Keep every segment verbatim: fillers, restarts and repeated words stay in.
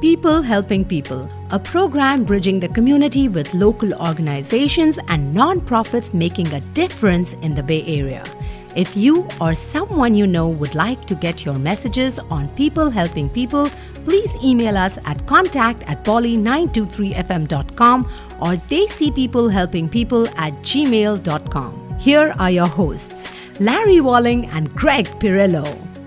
People Helping People, a program bridging the community with local organizations and nonprofits making a difference in the Bay Area. If you or someone you know would like to get your messages on People Helping People, please email us at contact at poly nine two three f m dot com or dayseepeoplehelpingpeople at gmail dot com. Here are your hosts, Larry Walling and Greg Pirillo.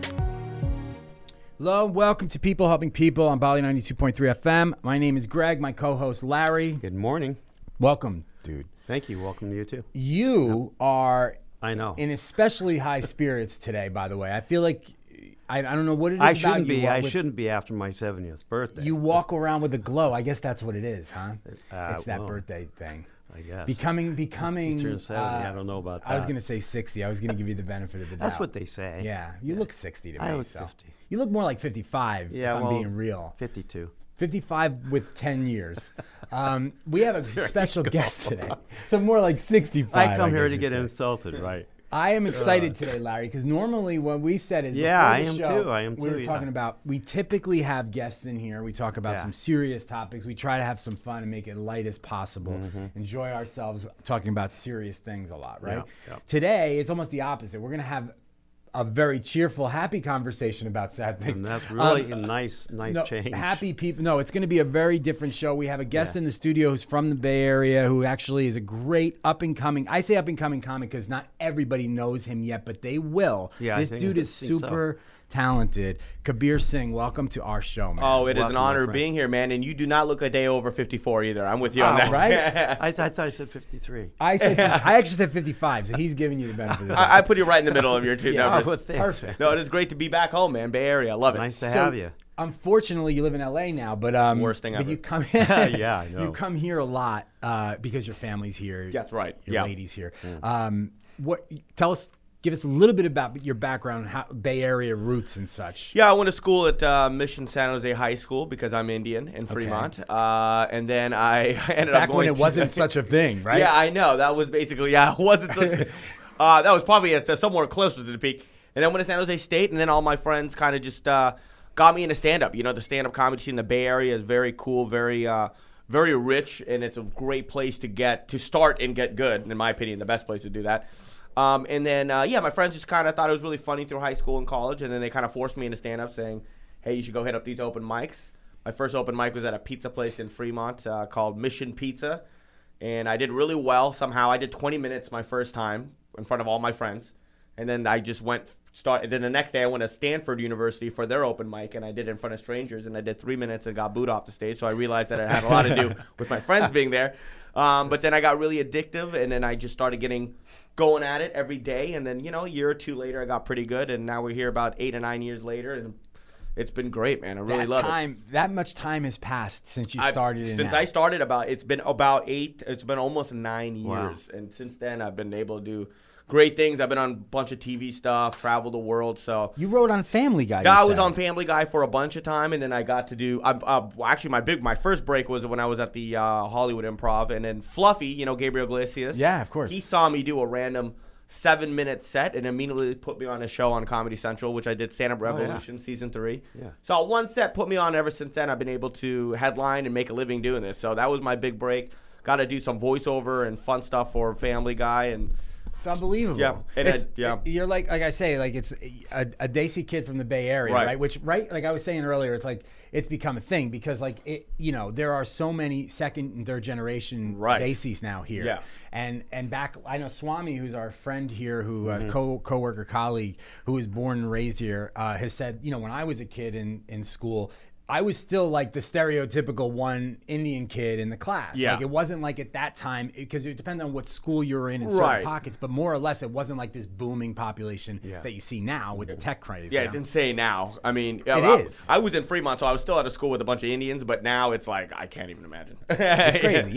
Hello, welcome to People Helping People on Poly ninety-two point three F M. My name is Greg, my co-host Larry. Good morning. Welcome, dude. Thank you. Welcome to you too. You yep. are I know. in especially high spirits today, by the way. I feel like, I, I don't know what it is I about shouldn't you. be. I with, shouldn't be after my seventieth birthday. You walk around with a glow. I guess that's what it is, huh? Uh, it's that well, birthday thing. I guess. Becoming, becoming. You turn seventy. Uh, I don't know about that. I was going to say sixty. I was going to give you the benefit of the doubt. That's what they say. Yeah. You yeah. look sixty to me. I look so. fifty. You look more like fifty-five, yeah, if well, I'm being real. fifty-two. fifty-five with ten years. Um, we have a special guest today. So more like sixty-five. I come I here to you'd get say. insulted, right? I am excited today, Larry, because normally what we said is yeah, before I the am show, too. I am we too. were talking yeah. about, we typically have guests in here. We talk about yeah. some serious topics. We try to have some fun and make it light as possible. Mm-hmm. Enjoy ourselves talking about serious things a lot, right? Yeah, yeah. Today, it's almost the opposite. We're going to have a very cheerful, happy conversation about sad things. And that's really um, a nice, nice no, change. Happy people. No, it's going to be a very different show. We have a guest yeah. in the studio who's from the Bay Area who actually is a great up-and-coming, I say up-and-coming comic because not everybody knows him yet, but they will. Yeah, this I think, dude I is think super so. talented. Kabir Singh, welcome to our show, man. Oh, it welcome, is an honor being here, man. And you do not look a day over fifty-four either. I'm with you oh, on that. Right? I, I thought I said fifty-three. I said I actually said fifty-five, so he's giving you the benefit of the doubt. I, I put you right in the middle of your two Yeah, numbers. Oh, thanks, Perfect. No, it is great to be back home, man. Bay Area. I love It's it. nice to So, have you. Unfortunately, you live in L A now, but um, Worst thing but ever. you come Yeah, I know. You come here a lot uh, because your family's here. That's right. Your Yeah. lady's here. Um, what? Tell us. Give us a little bit about your background, how, Bay Area roots and such. Yeah, I went to school at uh, Mission San Jose High School because I'm Indian in Fremont. Okay. Uh, and then I ended Back up going when it to wasn't such a thing, right? Yeah, I know. That was basically, yeah, it wasn't such uh, that was probably at, uh, somewhere closer to the peak. And then went to San Jose State, and then all my friends kind of just uh, got me into stand-up. You know, the stand-up comedy scene in the Bay Area is very cool, very uh, very rich, and it's a great place to get, to start and get good, in my opinion, the best place to do that. Um, and then, uh, yeah, my friends just kind of thought it was really funny through high school and college, and then they kind of forced me into stand-up saying, hey, you should go hit up these open mics. My first open mic was at a pizza place in Fremont uh, called Mission Pizza, and I did really well somehow. I did twenty minutes my first time in front of all my friends, and then I just went start. And then the next day I went to Stanford University for their open mic, and I did it in front of strangers, and I did three minutes and got booed off the stage, so I realized that it had a lot to do with my friends being there. Um, but then I got really addictive, and then I just started getting going at it every day. And then, you know, a year or two later, I got pretty good. And now we're here about eight or nine years later, and it's been great, man. I really that love time, it. That much time has passed since you I've, started. in Since that. I started, about it's been about eight. It's been almost nine years, Wow. and since then, I've been able to do great things. I've been on a bunch of T V stuff, travel the world. So You wrote on Family Guy. yeah, you I was said. on Family Guy for a bunch of time, and then I got to do. Uh, uh, well, actually, my big, my first break was when I was at the uh, Hollywood Improv, and then Fluffy, you know, Gabriel Iglesias. Yeah, of course. He saw me do a random seven-minute set and immediately put me on a show on Comedy Central, which I did Stand Up Revolution yeah. season three. Yeah. So one set put me on. Ever since then, I've been able to headline and make a living doing this. So that was my big break. Got to do some voiceover and fun stuff for Family Guy, and It's unbelievable. Yeah, and It's- I- yeah. it- you're like, like I say, like it's a, a Desi kid from the Bay Area, right. Right. Which, right, like I was saying earlier, it's like it's become a thing because, like, it, you know, there are so many second and third generation Right. Desis now here. Yeah. And and back, I know Swami, who's our friend here, who Mm-hmm. uh, co coworker colleague, who was born and raised here, uh, has said, you know, when I was a kid in in school, I was still like the stereotypical one Indian kid in the class. Yeah. Like it wasn't like at that time, because it depended on what school you were in in certain Right. pockets, but more or less it wasn't like this booming population Yeah. that you see now with the tech craze. yeah, you it's know? insane now. I mean, It I, is. I was in Fremont, so I was still at a school with a bunch of Indians, but now it's like I can't even imagine. It's crazy, yeah.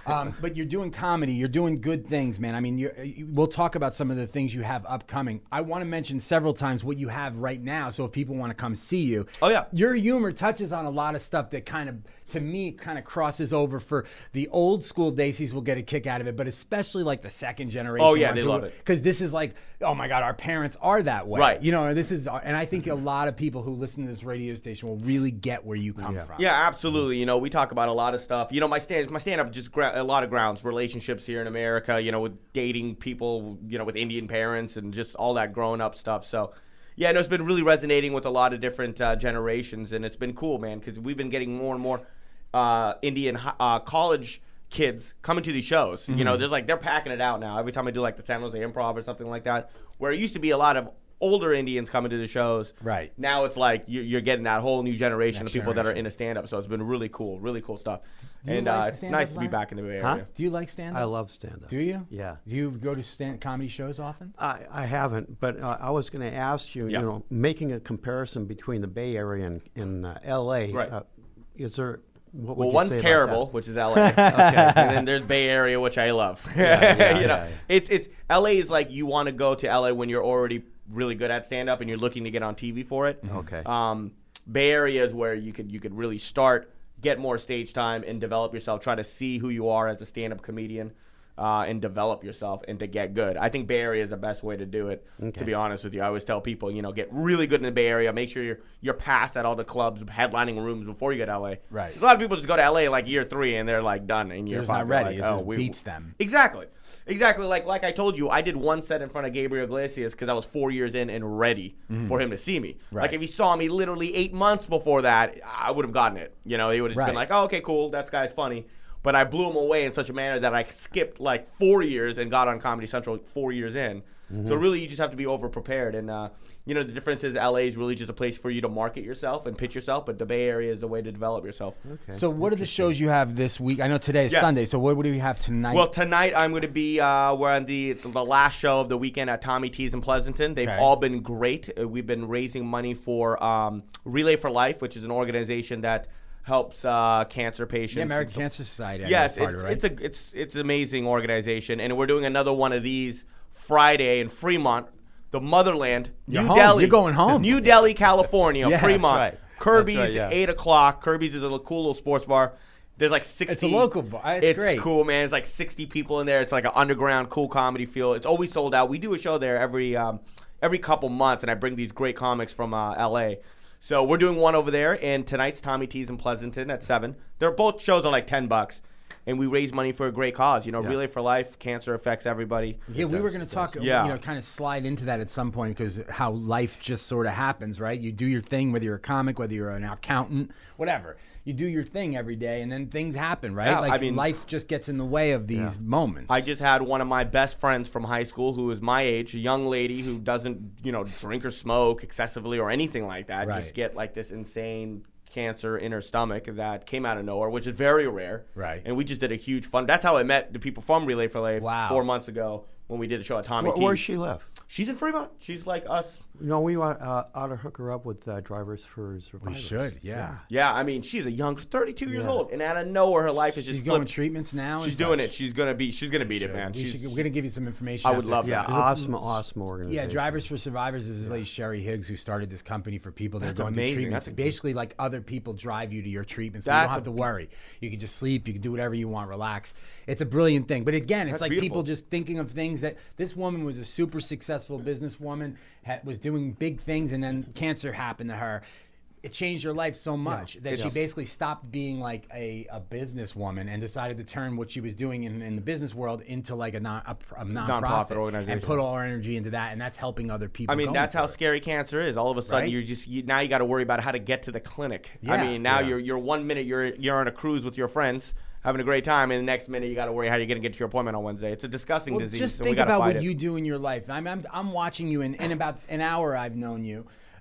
Um, but you're doing comedy. You're doing good things, man. I mean, you're, you, we'll talk about some of the things you have upcoming. I want to mention several times what you have right now, so if people want to come see you. Oh, yeah. Your humor touches on a lot of stuff that kind of, to me, kind of crosses over for the old school Daisies will get a kick out of it, but especially like the second generation. Oh, yeah, they love it. Because this is like, oh my God, our parents are that way. Right. You know, this is, and I think a lot of people who listen to this radio station will really get where you come Yeah. from. Yeah, absolutely. You know, we talk about a lot of stuff. You know, my stand, my stand-up just gra- a lot of grounds, relationships here in America. You know, with dating people, you know, with Indian parents and just all that grown-up stuff. So, yeah, no, it's been really resonating with a lot of different uh, generations, and it's been cool, man, because we've been getting more and more uh, Indian uh, college kids coming to these shows. Mm-hmm. You know, there's like they're packing it out now. Every time I do like the San Jose Improv or something like that, where it used to be a lot of older Indians coming to the shows. Right. Now it's like you're, you're getting that whole new generation Next of people that are generation. into stand-up. So it's been really cool, really cool stuff. Do you And like uh, the it's stand-up, nice to be Larry? back in the Bay Huh? Area. Do you like stand-up? I love stand-up. Do you? Yeah. Do you go to stand comedy shows often? I, I haven't, but uh, I was going to ask you, Yeah. you know, making a comparison between the Bay Area and, and uh, L A, Right. uh, is there, what would Well, you one's say about terrible, that? which is L A. okay. And then there's Bay Area, which I love. Yeah, yeah, you know, yeah, yeah. it's it's L A is like you want to go to L A when you're already really good at stand up and you're looking to get on T V for it. Okay. Um, Bay Area is where you could you could really start, get more stage time, and develop yourself. Try to see who you are as a stand up comedian. Uh, and develop yourself and to get good. I think Bay Area is the best way to do it, to Okay. be honest with you. I always tell people, you know, get really good in the Bay Area. Make sure you're you're passed at all the clubs, headlining rooms before you get to L A. Right. A lot of people just go to L A like year three and they're like done in year They're just five. not They're ready. like, It oh, just we- beats them. Exactly. Exactly. Like like I told you, I did one set in front of Gabriel Iglesias because I was four years in and ready for him to see me. Right. Like if he saw me literally eight months before that, I would have gotten it. You know, he would have Right. been like, oh, okay, cool. That guy's funny. But I blew him away in such a manner that I skipped like four years and got on Comedy Central four years in. Mm-hmm. So really, you just have to be over prepared. And uh, you know, the difference is L A is really just a place for you to market yourself and pitch yourself, but the Bay Area is the way to develop yourself. Okay. So what are the shows you have this week? I know today is Yes. Sunday, so what, what do we have tonight? Well, tonight I'm going to be uh, we're on the the last show of the weekend at Tommy T's in Pleasanton. They've Okay. all been great. Uh, we've been raising money for um, Relay for Life, which is an organization that helps uh, cancer patients. the American Cancer Society. I Yes, know is part it's of it, right? it's a it's it's an amazing organization, and we're doing another one of these Friday in Fremont, the motherland, You're New home. Delhi. You're going home. New Delhi, California, Yeah, that's Fremont. right. Kirby's That's right, yeah. eight o'clock. Kirby's is a cool little sports bar. There's like sixty. It's a local bar. It's It's great. cool, man. It's like sixty people in there. It's like an underground, cool comedy feel. It's always sold out. We do a show there every um, every couple months, and I bring these great comics from uh, L A. So we're doing one over there, and tonight's Tommy T's in Pleasanton at seven. They're both shows are like ten bucks, and we raise money for a great cause. You know, Yeah. Relay for Life. Cancer affects everybody. Yeah, we were going to talk, Yeah. you know, kind of slide into that at some point because how life just sort of happens, right? You do your thing, whether you're a comic, whether you're an accountant, whatever. You do your thing every day, and then things happen, right? Yeah, like I mean- life just gets in the way of these moments. I just had one of my best friends from high school who is my age, a young lady who doesn't, you know, drink or smoke excessively or anything like that. Right. Just get like this insane cancer in her stomach that came out of nowhere, which is very rare. Right. And we just did a huge fun. That's how I met the people from Relay for Life Wow. four months ago when we did a show at Tommy Where, T's. where's she live? She's in Fremont. She's like us. You know, we want, uh, ought to hook her up with uh, Drivers for Survivors. We should, yeah. Yeah, I mean, she's a young, thirty-two years Yeah. old, and out of nowhere, her life is She's just going flipped. treatments now. and She's doing such. it. She's gonna be. She's gonna beat it, Should. man. We She's, should, we're going to give you some information. I would after. love Yeah, that. There's a- awesome, awesome Yeah, organization. Drivers for Survivors is this lady Sherry Higgs who started this company for people that That's are going amazing. through treatments. That's a- Basically, like other people drive you to your treatment, so you That's don't have a- to worry. You can just sleep. You can do whatever you want, relax. It's a brilliant thing. But again, it's That's like beautiful. people just thinking of things that this woman was a super successful businesswoman, had, was doing big things, and then cancer happened to her. It changed her life so much that she Yeah. basically stopped being like a, a businesswoman and decided to turn what she was doing in, in the business world into like a, non, a, a nonprofit, Nonprofit organization. and put all her energy into that, and that's helping other people. I mean, going that's how through it. scary cancer is. All of a sudden, Right? you're just you, now you got to worry about how to get to the clinic. Yeah. I mean, now Yeah. you're you're one minute you're you're on a cruise with your friends having a great time, and the next minute you got to worry how you're going to get to your appointment on Wednesday. It's a disgusting Well, disease. just so think we gotta about fight what it. you do in your life. I'm, I'm, I'm watching you, and in about an hour I've known you.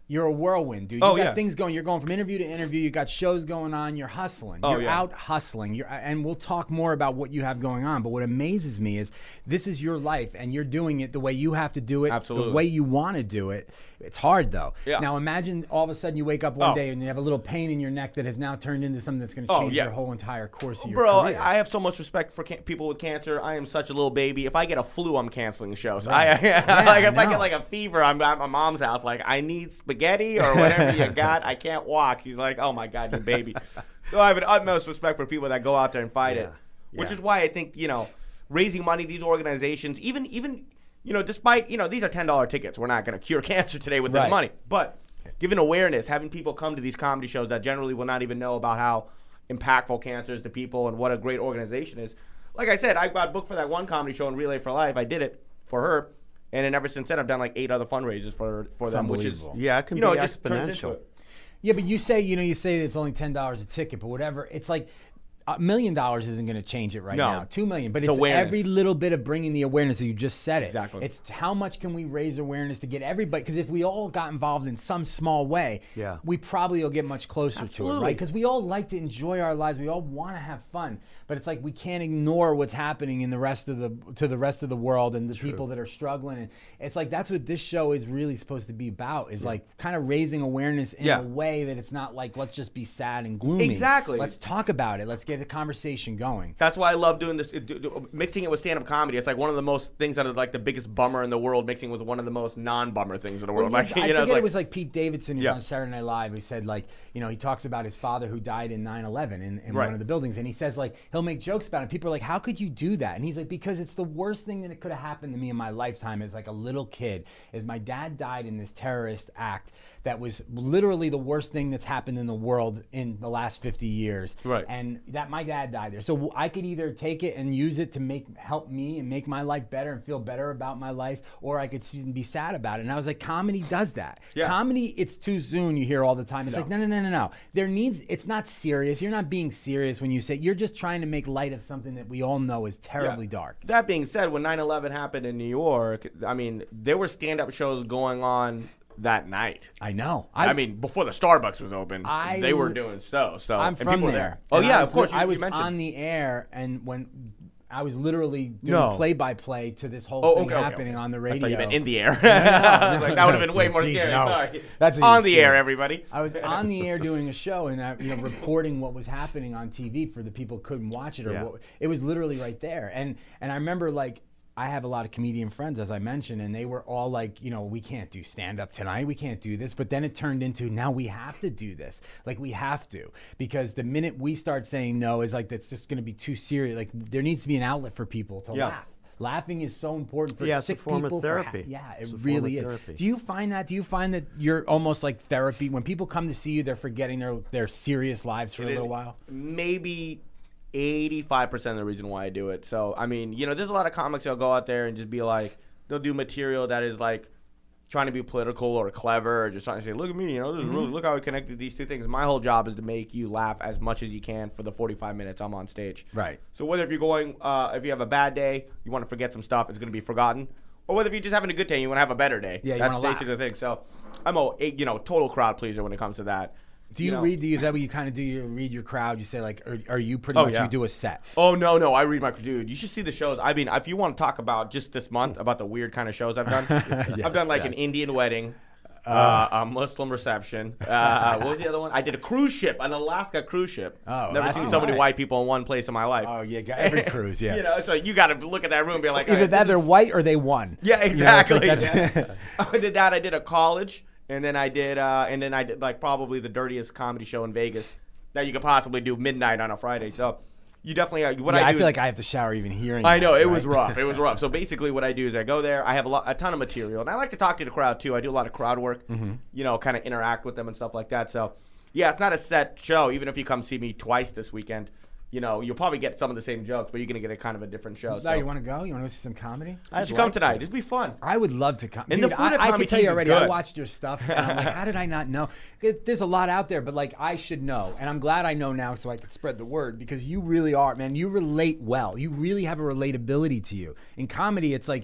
you're a whirlwind, dude. You Oh, got yeah. things going. You're going from interview to interview. You got shows going on. You're hustling. Oh, you're yeah. out hustling. You're, and we'll talk more about what you have going on. But what amazes me is this is your life, and you're doing it the way you have to do it, Absolutely. the way you want to do it. It's hard, though. Yeah. Now, imagine all of a sudden you wake up one Oh. day and you have a little pain in your neck that has now turned into something that's going to Oh, change yeah. your whole entire course of your Bro, career. I, I have so much respect for can- people with cancer. I am such a little baby. If I get a flu, I'm canceling shows. Right. I, Yeah, like if I no. get like a fever, I'm at my mom's house. Like I need spaghetti or whatever you got. I can't walk. He's like, oh my god, you baby. So I have an utmost respect for people that go out there and fight Yeah. it, which Yeah. is why I think you know raising money. These organizations, even even you know, despite you know these are ten dollar tickets. We're not going to cure cancer today with Right. this money, but giving awareness, having people come to these comedy shows that generally will not even know about how impactful cancer is to people and what a great organization is. Like I said, I got booked for that one comedy show in Relay for Life. I did it for her, and then ever since then, I've done like eight other fundraisers for for It's them, which is unbelievable. Yeah, it can you know be it just turns into exponential. it. Yeah, but you say, you know, you say it's only ten dollars a ticket, but whatever. It's like a million dollars isn't going to change it right No. now. Two million, but It's it's, awareness. every little bit of bringing the awareness. That you just said it. Exactly. It's how much can we raise awareness to get everybody? Because if we all got involved in some small way, Yeah. we probably will get much closer to it, Absolutely. right? Because we all like to enjoy our lives. We all want to have fun, but it's like we can't ignore what's happening in the rest of the to the rest of the world and the people that are struggling. And it's like that's what this show is really supposed to be about. Is like kind of raising awareness in Yeah. a way that it's not like let's just be sad and gloomy. Exactly. Let's talk about it. Let's get the conversation going. That's why I love doing this, do, do, mixing it with stand-up comedy. It's like one of the most things that is like the biggest bummer in the world, mixing with one of the most non-bummer things in the world. Well, like, yeah, I you know, forget it's like, it was like Pete Davidson who's Yeah. on Saturday Night Live. He said like, you know, he talks about his father who died in nine eleven in, in Right. one of the buildings. And he says like, he'll make jokes about it. People are like, how could you do that? And he's like, because it's the worst thing that it could have happened to me in my lifetime as like a little kid is my dad died in this terrorist act that was literally the worst thing that's happened in the world in the last fifty years. Right. And that my dad died there. So I could either take it and use it to make help me and make my life better and feel better about my life, or I could see- be sad about it. And I was like, comedy does that. Yeah. Comedy, it's too soon. You hear all the time. It's like, no, no, no, no, no. There needs. It's not serious. You're not being serious when you say. You're just trying to make light of something that we all know is terribly Yeah. dark. That being said, when nine eleven happened in New York, I mean, there were stand-up shows going on that night. I know. I, mean, before the Starbucks was open, I- they were doing so. So I'm and from people were there. Oh And yeah, I was of course. li- you- I you was mentioned. on the air, and when I was literally doing No. play-by-play to this whole Oh, thing okay, okay, happening okay. on the I radio. thought you meant in the air. no, like, that would have been way dude, more geez, scary. no. Sorry. That's even on the air, scary. everybody. I was on the air doing a show and I, you know, reporting what was happening on T V for the people who couldn't watch it or Yeah. what, it was literally right there. And and I remember like I have a lot of comedian friends, as I mentioned, and they were all like, you know, we can't do stand up tonight. We can't do this. But then it turned into now we have to do this. Like we have to, because the minute we start saying no is like that's just going to be too serious. Like there needs to be an outlet for people to Yeah. laugh. Laughing is so important for Yeah, it's a sick form of people. for ha- therapy. yeah, it It's a form really of is. therapy. Do you find that? Do you find that you're almost like therapy when people come to see you? They're forgetting their their serious lives for It a is little while. Maybe eighty-five percent of the reason why I do it. So, I mean, you know, there's a lot of comics that'll go out there and just be like, they'll do material that is like trying to be political or clever or just trying to say, look at me, you know, this is really, look how I connected these two things. My whole job is to make you laugh as much as you can for the forty-five minutes I'm on stage. Right. So whether if you're going, uh, if you have a bad day, you want to forget some stuff, it's going to be forgotten. Or whether if you're just having a good day and you want to have a better day. Yeah, you That's wanna laugh. basically the thing. So I'm a, a, you know, total crowd pleaser when it comes to that. Do you, know? read? Do you, is that what you kind of do? You read your crowd. You say like, are, are you pretty Oh, much yeah. you do a set? Oh no, no, I read my dude. You should see the shows. I mean, if you want to talk about just this month about the weird kind of shows I've done, I've done like yeah. an Indian wedding, uh, a Muslim reception. Uh, what was the other one? I did a cruise ship, an Alaska cruise ship. Oh, never that's seen so many right. white people in one place in my life. Oh yeah, got every cruise. Yeah. You know, so you got to look at that room and be like, all Either right, that this they're is- white or they won. Yeah, You know, it's like exactly. that's- I did that. I did a college, and then I did, uh, and then I did like probably the dirtiest comedy show in Vegas that you could possibly do midnight on a Friday. So you definitely uh, what yeah, I I do feel is, like I have to shower even hearing. I know that, it right? was rough. It was rough. So basically, what I do is I go there. I have a, lot, a ton of material, and I like to talk to the crowd too. I do a lot of crowd work. Mm-hmm. You know, kind of interact with them and stuff like that. So yeah, it's not a set show. Even if you come see me twice this weekend, you know, you'll probably get some of the same jokes, but you're gonna get a kind of a different show. No, So you want to go? You want to go see some comedy? you I'd should come like tonight. to. It'd be fun. I would love to come. And Dude, the food at I, I Tommy can tell you T's is already. I good. watched your stuff, and I'm like, how did I not know? It- There's a lot out there, but like I should know, and I'm glad I know now, so I can spread the word because you really are, man. You relate well. You really have a relatability to you. In comedy, it's like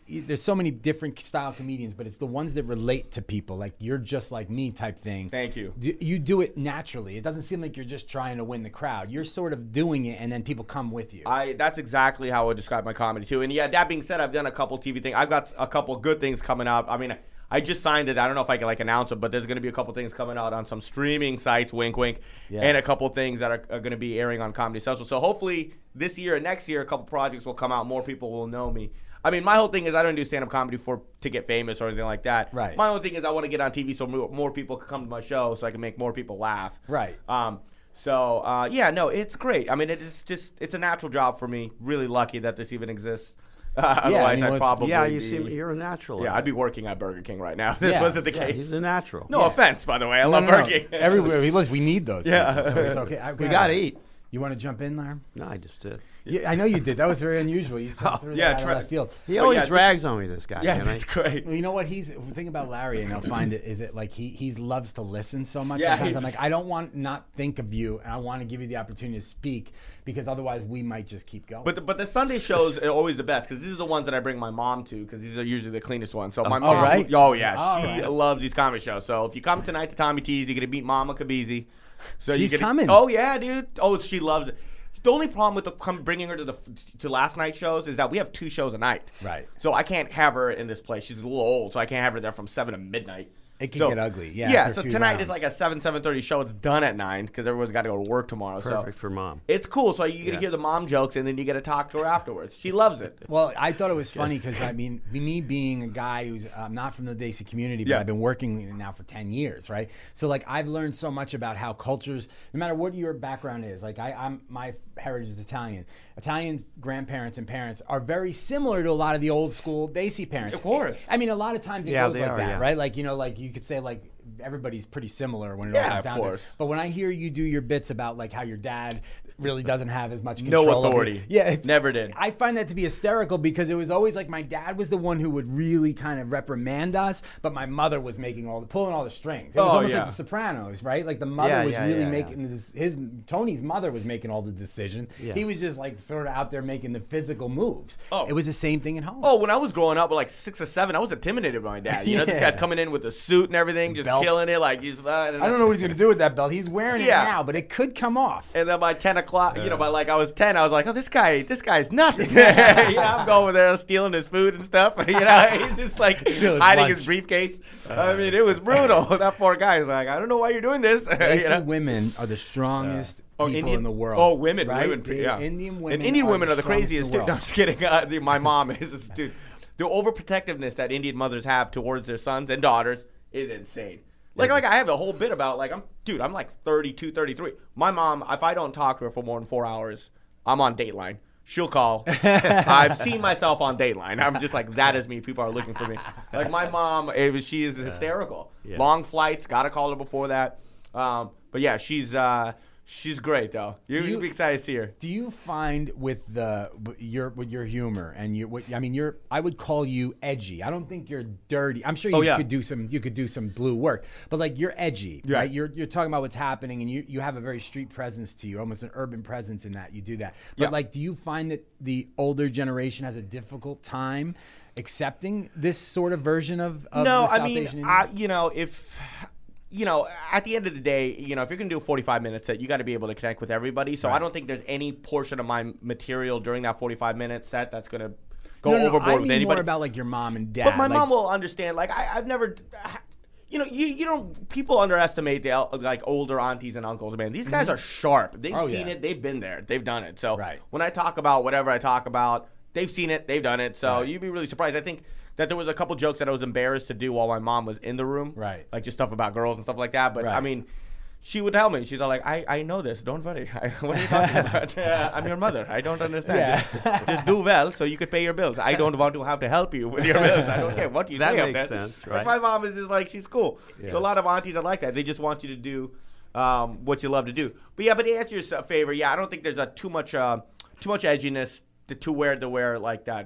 there's so many different style comedians, but it's the ones that relate to people, like you're just like me type thing. Thank you. Do, you do it naturally. It doesn't seem like you're just trying to win the crowd. You're sort of doing it, and then people come with you. I that's exactly how I would describe my comedy too. And yeah, that being said, I've done a couple T V things. I've got a couple good things coming up. I mean, I just signed it. I don't know if I can like announce it, but there's going to be a couple things coming out on some streaming sites, wink, wink, Yeah. and a couple things that are, are going to be airing on Comedy Central. So hopefully this year and next year, a couple projects will come out. More people will know me. I mean, my whole thing is I don't do stand-up comedy for to get famous or anything like that. Right. My only thing is I want to get on T V so more, more people can come to my show so I can make more people laugh. Right. Um. So uh, yeah, no, it's great. I mean, it's just it's a natural job for me. Really lucky that this even exists. Uh, I otherwise, mean, I'd what's- probably Yeah, you be, seem you're a natural. yeah, I'd be working at Burger King right now if this Yeah, wasn't the Yeah, case. he's a natural. No Yeah. offense, by the way. I No, love no, no. Burger King. Everywhere. Listen, we need those. Yeah. people, so it's okay. I- We gotta eat. You want to jump in there? No, I just did. Yeah, I know you did. That was very unusual. You sort of threw yeah, that out of try- left field. He Oh, always yeah, this- rags on me, this guy. Yeah, and I- that's great. Well, you know what? He's the thing about Larry, and I'll find it is it like he he loves to listen so much. Yeah, Sometimes he's- I'm like, I don't want not think of you, and I want to give you the opportunity to speak because otherwise we might just keep going. But the, but the Sunday shows are always the best because these are the ones that I bring my mom to because these are usually the cleanest ones. So my Oh, mom, right? oh yeah, All she right. loves these comedy shows. So if you come tonight to Tommy T's, you're gonna meet Mama Kabizi. So She's you're gonna, coming. Oh yeah, dude. Oh, she loves it. The only problem with the, come bringing her to the to last night shows is that we have two shows a night. Right. So I can't have her in this place. She's a little old, so I can't have her there from seven to midnight. It can So- get ugly. Yeah. Yeah. after a So few tonight rounds. is like a seven seven thirty show. It's done at nine because everyone's got to go to work tomorrow. Perfect so for mom. it's cool. So you get to Yeah. hear the mom jokes and then you get to talk to her afterwards. She loves it. Well, I thought it was funny because I mean, me being a guy who's uh, not from the Desi community, but Yeah. I've been working in it now for ten years, right? So like, I've learned so much about how cultures, no matter what your background is, like I, I'm my heritage is Italian. Italian grandparents and parents are very similar to a lot of the old school Desi parents. Of course. I mean, a lot of times it Yeah, goes they like are, that, yeah. right? Like you know, like you could say like everybody's pretty similar when it Yeah, all comes of down course. to it. But when I hear you do your bits about like how your dad really doesn't have as much No control over- authority. yeah, it- Never did. I find that to be hysterical because it was always like my dad was the one who would really kind of reprimand us, but my mother was making all the pulling all the strings. It was Oh, almost yeah. like The Sopranos, right? Like the mother Yeah, was yeah, really yeah, making this, his Tony's mother was making all the decisions. Yeah. He was just like sort of out there making the physical moves. Oh. It was the same thing at home. Oh, when I was growing up, with like six or seven, I was intimidated by my dad. You know, this Yeah. guy's coming in with a suit and everything, just Belt. killing it. Like he's. Uh, I don't know what he's gonna do with that belt. He's wearing it Yeah. now, but it could come off. And then by ten o'clock, you know, by like I was ten, I was like, oh, this guy, this guy's nothing. Yeah, I'm going over there stealing his food and stuff. You know, he's just like Steal his hiding lunch. his briefcase. I mean, it was brutal. That poor guy is like, I don't know why you're doing this. Desi You know? women are the strongest Oh, people Indian, in the world. Oh, women, right? women, The yeah. Indian women, and Indian are women the are the strongest in craziest the too. No, I'm world. just kidding. Uh, the, my mom is, this dude. The overprotectiveness that Indian mothers have towards their sons and daughters is insane. Like, like I have a whole bit about like I'm, dude. I'm like thirty-two, thirty-three. My mom, if I don't talk to her for more than four hours, I'm on Dateline. She'll call. I've seen myself on Dateline. I'm just like, that is me. People are looking for me. Like my mom, it was, she is hysterical. Yeah. Long flights. Got to call her before that. Um, but yeah, she's uh, she's great though. You, Do you- you'd be excited to see her. Do you find with the with your with your humor and your what, I mean you're I would call you edgy. I don't think you're dirty. I'm sure you Oh, yeah. could do some you could do some blue work, but like you're edgy, Yeah. right? You're you're talking about what's happening and you you have a very street presence to you, almost an urban presence in that you do that. But Yeah. like, do you find that the older generation has a difficult time accepting this sort of version of, of no, the South I mean, Asian I, Indian? you know, if you know, at the end of the day, you know, if you're gonna do a forty-five minute set, you got to be able to connect with everybody. So I Right. don't think there's any portion of my material during that forty-five minute set that's gonna go no, no, no, overboard I with mean anybody. more about like your mom and dad. But my like, mom will understand. Like I, I've never, you know, you you don't. People underestimate the el- like older aunties and uncles. Man, these guys are sharp. They've Oh, seen yeah. it. They've been there. They've done it. So Right. when I talk about whatever I talk about, they've seen it. They've done it. So Right. you'd be really surprised. I think that there was a couple jokes that I was embarrassed to do while my mom was in the room. Right. Like just stuff about girls and stuff like that. But I Right. mean. She would tell me. She's all like, I, I know this. Don't worry. I, what are you talking about? Uh, I'm your mother. I don't understand. Yeah. Just, just do well so you could pay your bills. I don't want to have to help you with your bills. I don't care what you That say. up makes there. sense, Like, right? my mom is just like, she's cool. Yeah. So a lot of aunties are like that. They just want you to do um, what you love to do. But yeah, but to answer your favor, yeah, I don't think there's a too much uh, too much edginess to, to wear to wear like that. Uh,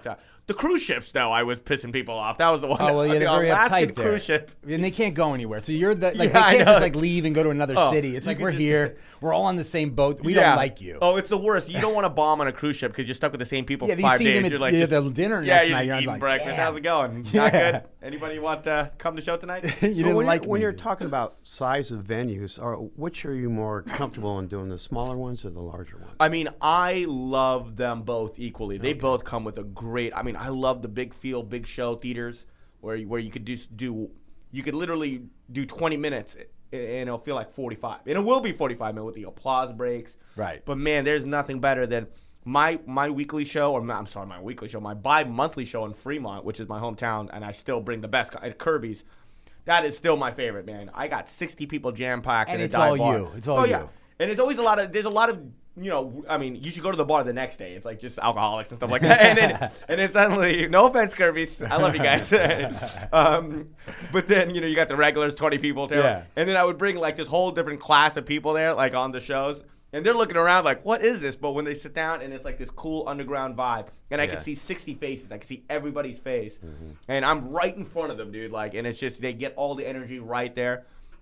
The cruise ships, though, I was pissing people off. That was the one. Oh well, yeah, the they're very Alaskan uptight there, cruise ship. and they can't go anywhere. So you're the like Yeah, I they can't know. just like leave and go to another Oh, city. It's you like can we're just- here, we're all on the same boat. We Yeah. don't like you. Oh, it's the worst. You don't want to bomb on a cruise ship because you're stuck with the same people Yeah, for you five see days. them at you're like, yeah, just, the dinner yeah, next you're night. just You're eating like, breakfast. "Damn." How's it going? Yeah. Not good. Anybody want to come to show tonight? you So didn't when, like you're, when me. you're talking about size of venues, are, which are you more comfortable in doing, the smaller ones or the larger ones? I mean, I love them both equally. They both come with a great. I mean, I love the big field, big show theaters where you, where you could just do, you could literally do twenty minutes and it'll feel like forty-five, and it will be forty-five minutes with the applause breaks. Right. But man, there's nothing better than my my weekly show, or my, I'm sorry, my weekly show, my bi-monthly show in Fremont, which is my hometown, and I still bring the best at Kirby's. That is still my favorite, man. I got sixty people jam packed And in a it's dive all bar. you. It's all oh, you. Yeah. And it's always a lot of, there's a lot of, you know, I mean, you should go to the bar the next day. It's like just alcoholics and stuff like that. And then, and then suddenly, no offense, Kirby's, I love you guys. um, but then, you know, you got the regulars, twenty people too. Yeah. And then I would bring like this whole different class of people there, like on the shows. And they're looking around like, what is this? But when they sit down and it's like this cool underground vibe, and I Yeah. can see sixty faces, I can see everybody's face, and I'm right in front of them, dude. Like, and it's just they get all the energy right there.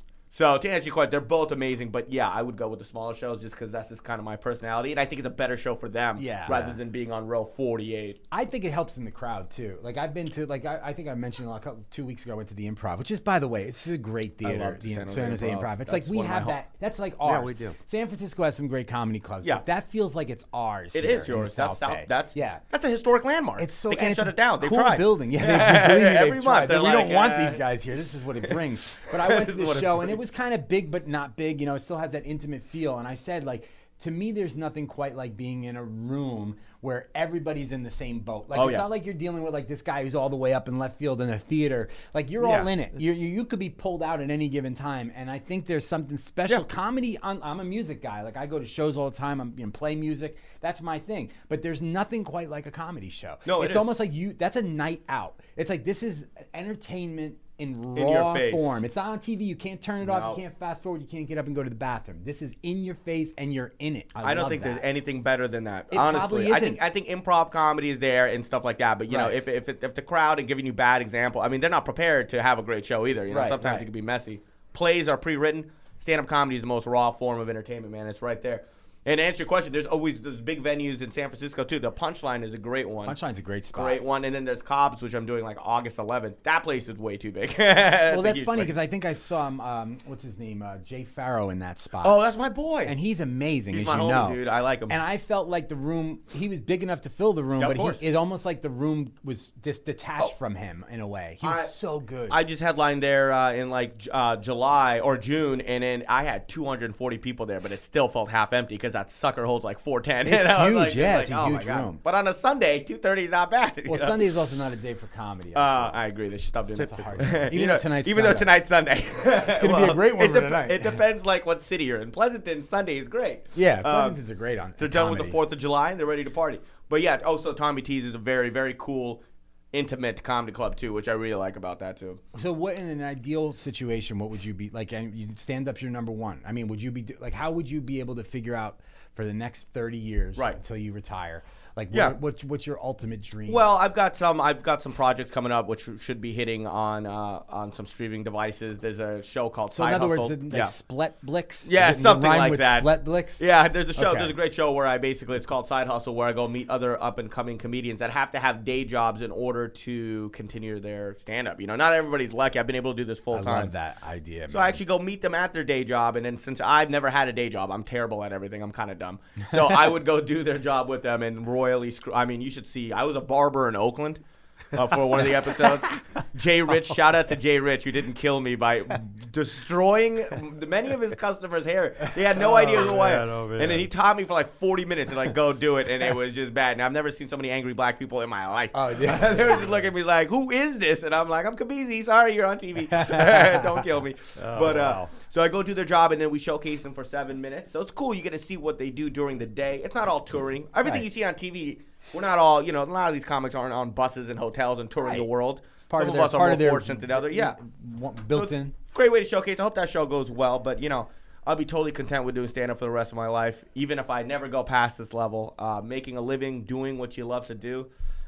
So to answer your question, they're both amazing, but yeah, I would go with the smaller shows just because that's just kind of my personality, and I think it's a better show for them, Yeah. rather than being on row forty-eight. I think it helps in the crowd too. Like I've been to, like I, I think I mentioned a couple, two weeks ago I went to the Improv, which is, by the way, it's a great I theater. love the The San Jose San Jose Improv. Improv. It's That's like we one of my have home- that. That's like ours. we do. San Francisco has some great comedy clubs. Yeah. but that feels like it's ours. It here is in the yours. That's South South. Bay. That's yeah. That's a historic landmark. It's so they and can't it's shut a it down. They cool tried. building. Yeah, Yeah, they, believe me, every they've month tried. they're we like, don't want uh, these guys here. This is what it brings. But I went to This is what the it show and it brings. was kind of big, but not big. You know, it still has that intimate feel. And I said, like, to me, there's nothing quite like being in a room where everybody's in the same boat. Like, Oh, it's yeah. not like you're dealing with like this guy who's all the way up in left field in a theater. Like, you're all Yeah. in it. You you you could be pulled out at any given time. And I think there's something special. Yeah. Comedy. I'm, I'm a music guy. Like, I go to shows all the time. I'm you know, play music. That's my thing. But there's nothing quite like a comedy show. No, it it's is. almost like you. That's a night out. It's like this is entertainment in In your raw face. form. It's not on T V. You can't turn it off. No. You can't fast forward. You can't get up and go to the bathroom. This is in your face, and you're in it. I, I don't love think that. there's anything better than that. It honestly, probably I isn't. think I think improv comedy is there and stuff like that. But you know, Right. if if it, if the crowd and giving you bad example, I mean, they're not prepared to have a great show either. You know, Right, sometimes right. it can be messy. Plays are pre-written. Stand-up comedy is the most raw form of entertainment, man. It's right there. And to answer your question, there's always those big venues in San Francisco too. The Punchline is a great one. Punchline's a great spot. Great one, and then there's Cobb's, which I'm doing like August eleventh. That place is way too big. Well, that's funny because I think I saw him. Um, what's his name? Uh, Jay Farrow in that spot. oh, that's my boy. and he's amazing, He's as my you homie, know. dude. I like him. And I felt like the room, he was big enough to fill the room, Yeah, of but course. he, it almost like the room was just detached Oh. from him in a way. He was I- so good. I just headlined there uh, in like J- uh, July or June, and then I had two hundred forty people there, but it still felt half empty because that sucker holds like four ten. It's And I was huge, like- yeah, like, it's a oh my huge God. room. But on a Sunday, two thirty is not bad. you well, know? Sunday is also not a day for comedy. I Uh, feel. I agree. They should stop doing It's that. a hard day. You Even know, though tonight's even though Sunday. tonight's Sunday. It's gonna be a great one it for tonight. It depends like what city you're in. Pleasanton Sunday is great. yeah, Um, Pleasanton's a great on. They're done with comedy. the Fourth of July and they're ready to party. But yeah, also Tommy T's is a very, very cool, intimate comedy club too, which I really like about that too. So, what in an ideal situation, what would you be like? And you stand up's your number one. I mean, would you be like? How would you be able to figure out for the next thirty years, Right. until you retire? Like, Yeah. what, what's what's your ultimate dream? Well, I've got some. I've got some projects coming up, which should be hitting on uh, on some streaming devices. There's a show called so Side in other Hustle. words, like yeah. Spletblix? Yeah, Is it something rhyme like with that. Spletblix? Yeah, there's a show. Okay. There's a great show where I basically it's called Side Hustle, where I go meet other up and coming comedians that have to have day jobs in order to continue their stand up. You know, not everybody's lucky. I've been able to do this full I time. love that idea. So I actually go meet them at their day job, and then since I've never had a day job, I'm terrible at everything. I'm kind of dumb. So I would go do their job with them and royally screw. I mean, you should see. I was a barber in Oakland uh, for one of the episodes. Jay Rich, shout out to Jay Rich, who didn't kill me by destroying many of his customers' hair. They had no idea who I am. man, oh, man. And then he taught me for like forty minutes and like go do it, and it was just bad. And I've never seen so many angry black people in my life. Oh, yeah. They were just looking at me like, "Who is this?" And I'm like, "I'm Kabizi. Sorry, you're on T V. Don't kill me." Oh, but uh, wow. so I go do their job, and then we showcase them for seven minutes. So it's cool. You get to see what they do during the day. It's not all touring. Everything Right. you see on T V, we're not all. You know, a lot of these comics aren't on buses and hotels and touring Right. the world. part Some of of, their us are part more of their fortunate than others. Yeah, w- So built it's in. a great way to showcase. I hope that show goes well. But you know, I'll be totally content with doing stand up for the rest of my life, even if I never go past this level. Uh, making a living, doing what you love to do.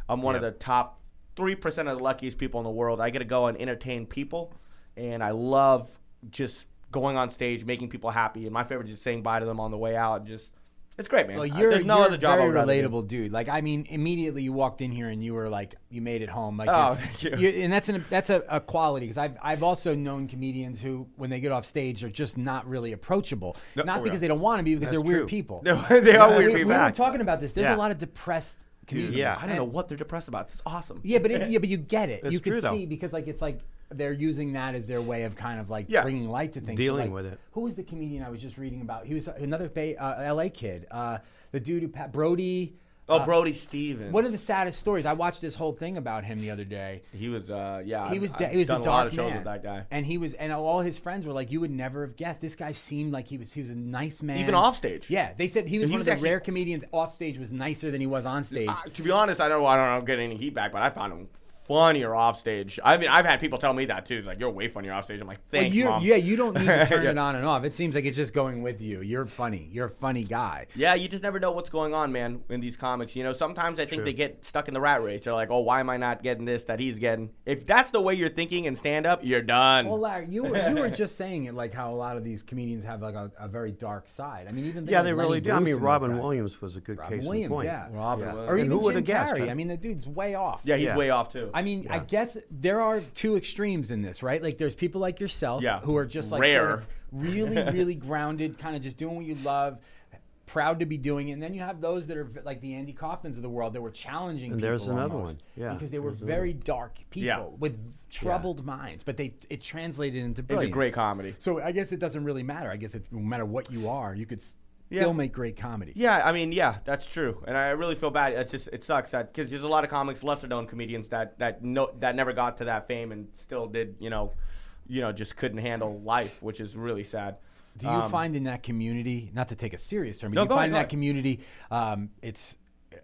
I'm one Yep. of the top three percent of the luckiest people in the world. I get to go and entertain people, and I love just going on stage, making people happy. And my favorite is just saying bye to them on the way out. Just It's great, man. Well, Uh, you're, There's no you're other job I very would rather do. relatable dude. Like, I mean, immediately you walked in here and you were like, you made it home. Like, Oh, you're- thank you. you're- and that's an, that's a, a quality because I've I've also known comedians who, when they get off stage, are just not really approachable. No, not oh, because yeah. they don't want to be, because That's they're weird true. people. They're- they are Yeah, weird we, people. we were Fact. talking about this. There's Yeah. a lot of depressed comedians. yeah. I don't know what they're depressed about. It's awesome. Yeah, but it, yeah, but you get it. It's you can true, though. see because like it's like they're using that as their way of kind of like Yeah. bringing light to things. But, Dealing like, with it. Who was the comedian I was just reading about? He was another Bay, uh, L A kid. Uh, the dude who pa- Brody. Oh, uh, Brody Stevens. One of the saddest stories. I watched this whole thing about him the other day. He was, uh, yeah. He I've- was I've da- he was done a a lot dark of shows man. with that guy. And he was, and all his friends were like, you would never have guessed. This guy seemed like he was, he was a nice man. Even off stage. Yeah, they said he was He one was of the actually- rare comedians. Off stage was nicer than he was on stage. Uh, to be honest, I don't, I don't know, get any heat back, but I found him funnier off stage. I mean, I've had people tell me that too. It's like, you're way funnier off stage. I'm like, Well, thanks, you're, Mom. yeah, you don't need to turn Yeah. it on and off. It seems like it's just going with you. You're funny. You're a funny guy. Yeah, you just never know what's going on, man, in these comics. You know, sometimes I think True. they get stuck in the rat race. They're like, oh, why am I not getting this that he's getting? If that's the way you're thinking in stand-up, you're done. Well, Larry, you were, you were just saying it like how a lot of these comedians have like a, a very dark side. I mean, even Yeah, like they Lenny really do. I Bruce mean, and those Robin guys. Williams was a good Robin case Williams, in point. yeah. Robin Yeah. Williams. Or And even who Jim would've guessed, Carrey. huh? I mean, the dude's way off. yeah, he's Yeah. way off, too. I mean, I Yeah. guess there are two extremes in this, right? Like, there's people like yourself Yeah. who are just like Rare. sort of really, really grounded, kind of just doing what you love, proud to be doing it. And then you have those that are v- like the Andy Kaufmans of the world that were challenging And people there's another almost, one. Yeah, because they were there's another very dark people Yeah. with troubled minds, but they it translated into Into brilliance. great comedy. So I guess it doesn't really matter. I guess it, no matter what you are, you could s- Yeah. still make great comedy. Yeah, I mean, yeah, that's true, and I really feel bad. It's just it sucks that because there's a lot of comics, lesser known comedians that that no that never got to that fame and still did, you know, you know, just couldn't handle life, which is really sad. Do you Um, find in that community, not to take a serious term, but No, do you go find ahead, in go that ahead. community um, it's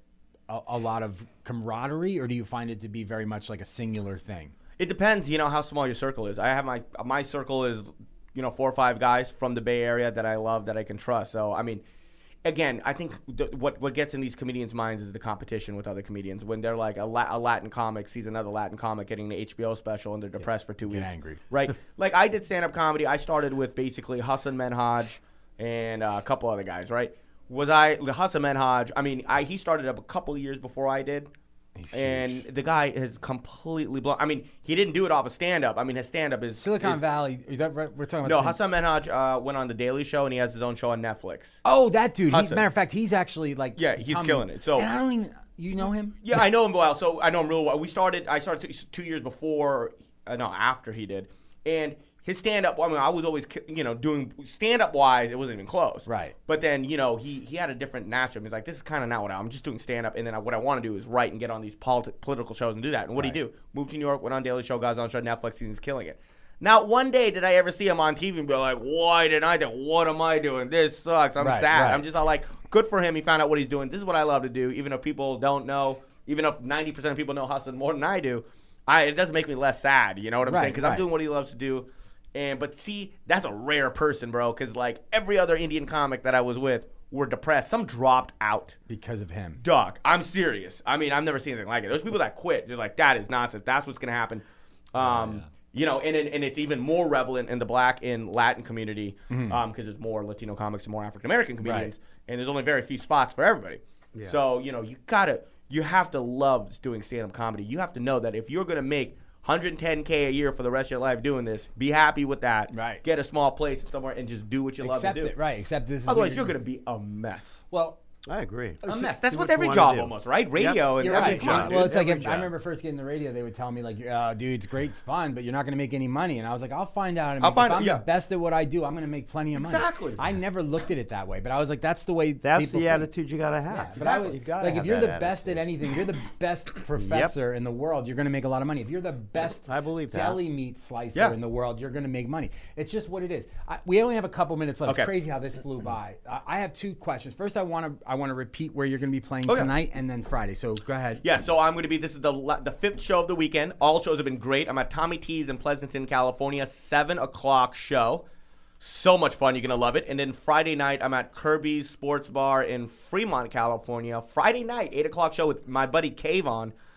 a, a lot of camaraderie, or do you find it to be very much like a singular thing? It depends, you know, how small your circle is. I have my my circle is, you know, four or five guys from the Bay Area that I love, that I can trust. So, I mean, again, I think th- what what gets in these comedians' minds is the competition with other comedians. When they're like a, La- a Latin comic sees another Latin comic getting the H B O special and they're depressed for two get weeks. angry. Right? Like, I did stand-up comedy. I started with basically Hassan Minhaj and uh, a couple other guys, right? Was I, Hassan Minhaj, I mean, I he started up a couple years before I did. He's And huge. the guy is completely blown. I mean, he didn't do it off of stand-up. I mean, his stand-up is Silicon is- Valley, is that right? We're talking about No, the same- Hassan Minhaj uh, went on the Daily Show, and he has his own show on Netflix. Oh, that dude. He, Hassan. matter of fact, he's actually like Yeah, he's become- killing it. So- and I don't even. You know him? Yeah, I know him well. So I know him real well. We started. I started two, two years before. Uh, no, after he did. And his stand-up. I mean, I was always, you know, doing stand-up wise. It wasn't even close. Right. But then, you know, he he had a different nature. He's like, this is kind of not what I, I'm just doing stand-up. And then I, what I want to do is write and get on these politi- political shows and do that. And what did he Right. do? Moved to New York, went on Daily Show, got his own show, Netflix, and he's killing it. Not one day did I ever see him on T V and be like, why did I do? What am I doing? This sucks. I'm Right, sad. right. I'm just all like, good for him. He found out what he's doing. This is what I love to do, even if people don't know. Even if ninety percent of people know Hassan more than I do, I, it doesn't make me less sad. You know what I'm Right, saying? Because I'm right. doing what he loves to do. And but see, that's a rare person, bro. Because like every other Indian comic that I was with were depressed. Some dropped out. Because of him. Dog, I'm serious. I mean, I've never seen anything like it. There's people that quit. They're like, that is nonsense. That's what's gonna happen. Um, You know, and, and and it's even more relevant in the Black and Latin community because um, there's more Latino comics and more African American comedians, and there's only very few spots for everybody. Yeah. So you know, you gotta, you have to love doing stand-up comedy. You have to know that if you're gonna make one hundred ten K a year for the rest of your life doing this, be happy with that. Right. Get a small place somewhere and just do what you Accept love to it, do. right? Except this is Otherwise, what you're gonna be a mess. Well, I agree. A mess. That's do what what you every wanna job do. almost, right? Radio and You're every right. come on, job. Well, dude. it's like Every if, I job. remember first getting the radio, they would tell me like, "Oh, dude, it's great, it's fun, but you're not going to make any money." And I was like, "I'll find out. And I'll if find- I'm yeah. the best at what I do, I'm going to make plenty of money." Exactly. I never looked at it that way, but I was like, "That's the way." That's people the think. attitude you gotta have. Yeah, but I You would, gotta like if have you're the that best at attitude. anything, if you're the best professor in the world, you're going to make a lot of money. If you're the best I believe that. deli meat slicer Yeah. in the world, you're going to make money. It's just what it is. I, we only have a couple minutes left. Okay. It's crazy how this flew by. I, I have two questions. First, I want to I want to repeat where you're going to be playing Okay. tonight and then Friday. So go ahead. Yeah, so I'm going to be, this is the la- the fifth show of the weekend. All shows have been great. I'm at Tommy T's in Pleasanton, California, seven o'clock show. So much fun. You're going to love it. And then Friday night, I'm at Kirby's Sports Bar in Fremont, California. Friday night, eight o'clock show with my buddy Kayvon.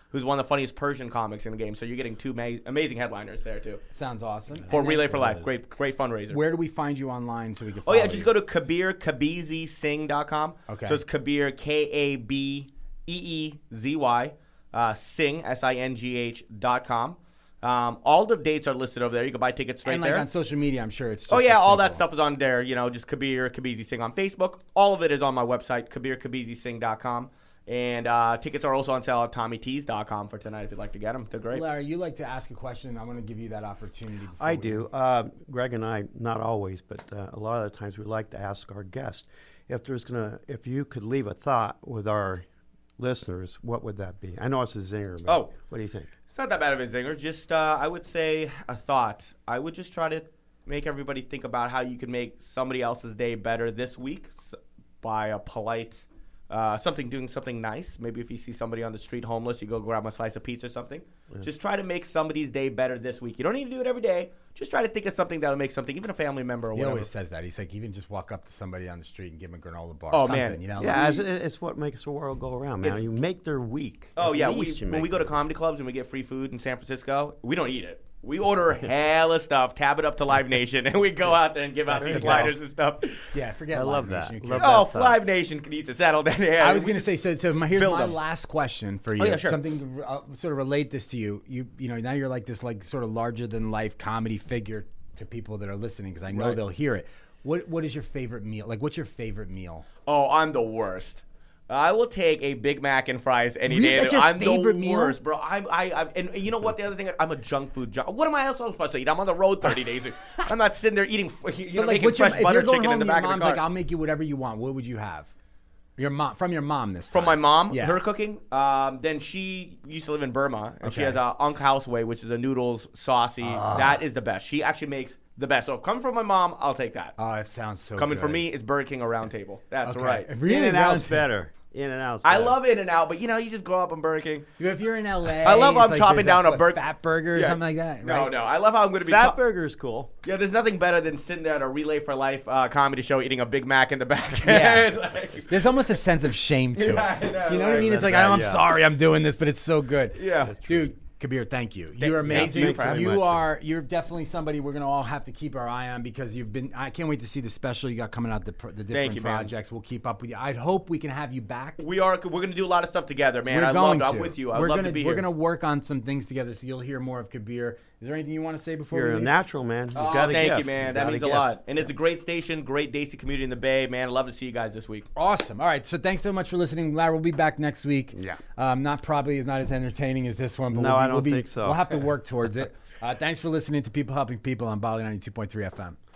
who's one of the funniest Persian comics in the game. So you're getting two ma- amazing headliners there too. Sounds awesome. For And Relay then, for Life, great great fundraiser. where do we find you online so we can Oh follow yeah, just you? go to Kabir Kabizi Singh dot com. Okay. So it's Kabir K A B E E Z Y uh, Singh S I N G H dot com. Um, all the dates are listed over there. You can buy tickets right and like there. on social media, I'm sure it's just Oh yeah, as all that simple. stuff is on there. You know, just Kabir Kabizi Singh on Facebook. All of it is on my website, Kabir Kabizi Singh dot com. And uh, tickets are also on sale at Tommy Tees dot com for tonight if you'd like to get them. They're great. Larry, you like to ask a question. I want to give you that opportunity. before I we- do. Uh, Greg and I, not always, but uh, a lot of the times we like to ask our guests if there's gonna, if you could leave a thought with our listeners, what would that be? I know it's a zinger, but Oh. what do you think? It's not that bad of a zinger. Just, uh, I would say a thought. I would just try to make everybody think about how you could make somebody else's day better this week s- by a polite, uh, something, doing something nice. Maybe if you see somebody on the street homeless, you go grab them a slice of pizza or something. Just try to make somebody's day better this week. You don't need to do it every day. Just try to think of something that'll make something, even a family member or He whatever. always says that. He's like, even just walk up to somebody on the street and give him a granola bar. Oh, something, man. You know? Yeah, it's, it's what makes the world go around, man. It's- You make their week. Oh At yeah, we, least you when make we go to their- comedy clubs and we get free food in San Francisco, we don't eat it. We order hella stuff, tab it up to Live Nation, and we go out there and give out That's these the sliders best. and stuff. Yeah, forget I Live love Nation. that. Who Love cares? Oh, that thought. Live Nation needs to settle down here. I was going to say, so, so my, here's Build my them. last question for you. Oh, yeah, sure. Something to uh, sort of relate this to you. You, you know, now you're like this, like sort of larger than life comedy figure to people that are listening because I know Right. they'll hear it. What, what is your favorite meal? Like, what's your favorite meal? Oh, I'm the worst. I will take a Big Mac and fries any Really? day. That's your I'm favorite the meal? worst, bro. I'm, I, I, and you know what? The other thing, I'm a junk food junk. What am I else supposed to eat? I'm on the road thirty days. I'm not sitting there eating, you know, making what's your, fresh if butter you're going chicken in home, the your back of mom's the car. like, I'll make you whatever you want. What would you have? Your mom, from your mom this time. From my mom, Yeah. her cooking. Um, then she used to live in Burma, and she Okay. has a Unk Houseway, which is a noodles saucy. That is the best. She actually makes the best. So if coming from my mom, I'll take that. Oh, it sounds so coming good. from me, it's Burger King or Round Table. That's Okay. right. Really? In and Round out's Table. better. In and out's I better. love In and Out, but you know, you just grow up on Burger King. If you're in L A, I love how it's I'm like chopping there's down that, a what, burger- fat burger or Yeah. something like that. No, right? no. I love how I'm going to be. Fat chop- burger is cool. Yeah, there's nothing better than sitting there at a Relay for Life uh, comedy show eating a Big Mac in the back. Yeah. It's like- There's almost a sense of shame to Yeah, it. I know, You know what I right. mean? It's like, That's I'm bad, yeah. sorry I'm doing this, but it's so good. Yeah. That's Dude, Kabir, thank you. Thank- You're yeah, amazing. thank you very you much, are, you're definitely somebody we're going to all have to keep our eye on because you've been, I can't wait to see the special you got coming out, the, pr- the different you, man. projects. We'll keep up with you. I'd hope we can have you back. we are. We're going to do a lot of stuff together, man. We're I going love. to. I'm with you. I'd we're love gonna, to be We're here. going to work on some things together, so you'll hear more of Kabir. Is there anything you want to say before You're we a leave? natural, man. You've Oh, got a thank gift. you, man. You've That got means a gift. lot. And it's a great station, great Dacey community in the Bay, man. I'd love to see you guys this week. Awesome. All right. So thanks so much for listening. Larry, we'll be back next week. Yeah. Um, not probably not as entertaining as this one, but No, we'll be, I don't we'll be, think so. We'll have to work towards it. Uh, thanks for listening to People Helping People on Bali ninety-two point three F M.